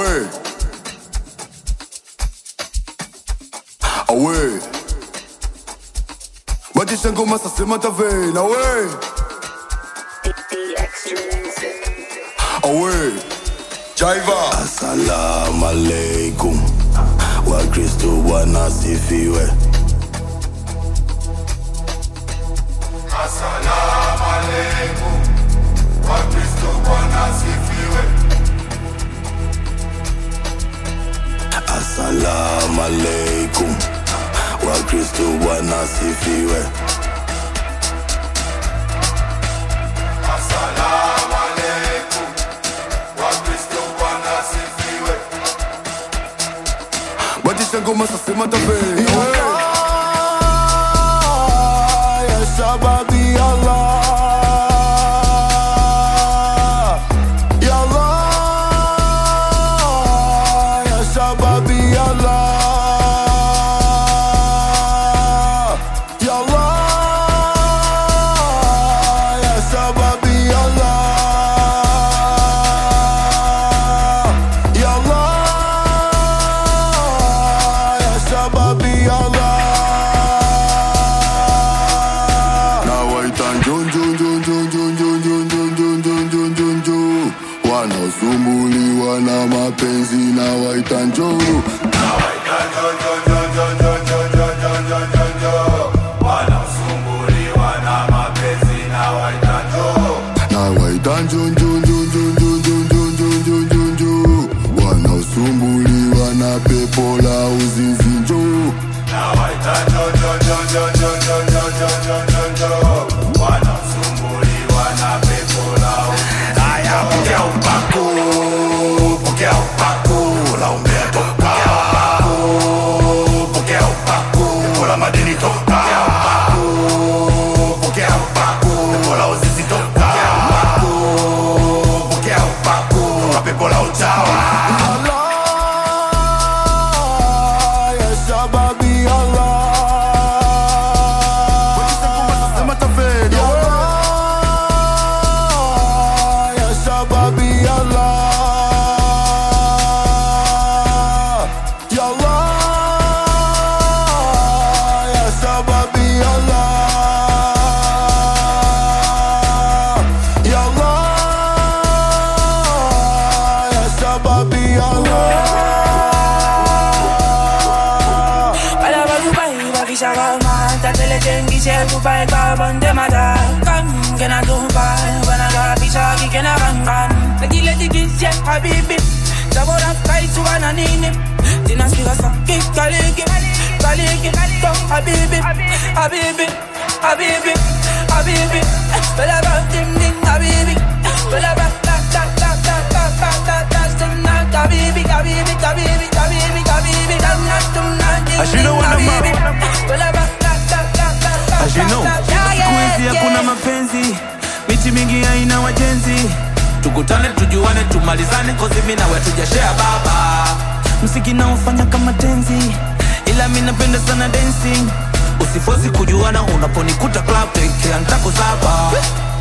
Away. Away. Batisha ngoma sasa mataveni. Away. Away. Jaiva. Assalamu alaikum. Wakristo wanasifiwe. Assalamu alaikum. Wakristo wanasifiwe. Assalamu alaikum. Wakristo wanasifiwe. Assalamu alaikum. Wakristo wanasifiwe. Batisha ngoma sasa mataveni. Ya sababi Allah. Ya Allah. Ya sababi Allah. Ya Allah. Ya sababi Allah. Ya Allah. Ya sababi Allah. Wanaosumbuliwa na mapenzi na waita njoo. Wanaosumbuliwa na mapenzi na waita njoo. Wanaosumbuliwa na pepo la uzinzi njoo. Wanaosumbuliwa na pepo la uzinzi. Aya, pokea upako, pokea upako, la umbea toka. Pokea upako, pepo la madeni toka. Pokea upako, pepo la uzinzi toka. Pokea upako, toka pepo la utawa. Ya sababi Allah. Dubai, carbon, dem a come, can I do buy? When I got a piece of cake and a run. I give it the kiss, yeah, Habibi. The board of guys who wanna name him. Dina speak us up, kick, Kaliki, come, Habibi, Habibi, Habibi, Habibi. Well, about ding, ding, Habibi. Well, about Habibi, Habibi, Habibi, Habibi, Habibi. As you know what I'm about. As you know, siku hizi hakuna mapenzi, miti mingi haina wajenzi. Tukutane, tujuane, tumalizane, kozi mimi na wewe tujashare baba. Msiki na ufanya kama tenzi, ila mimi napenda sana dancing. Usifosi kujuana unaponikuta club peke yangu saba.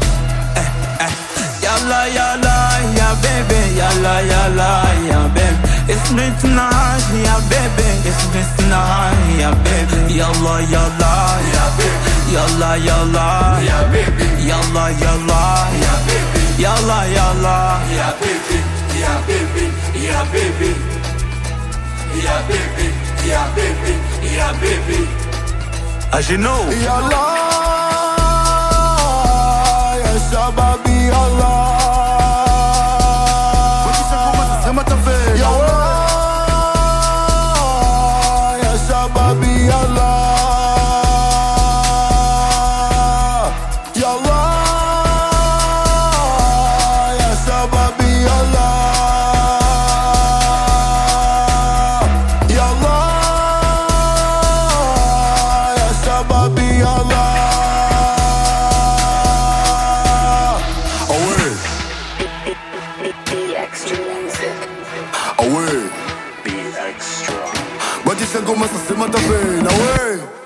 Yalla yalla ya baby, yalla yalla ya baby. It's me tonight, ya baby. It's me tonight, ya baby. Yalla yalla ya baby. Yalla yalla ya baby. Yalla yalla ya baby. Yalla yalla ya baby. Ya baby, ya baby. Ya baby, ya baby, ya baby. As you know, Yalla, ya sababi Allah. Ya sababi Allah. Ya Allah, ya sababi Allah. Ya Allah, ya sababi Allah. Away. Away. Be extra. Batisha ngoma sasa mataveni. Away.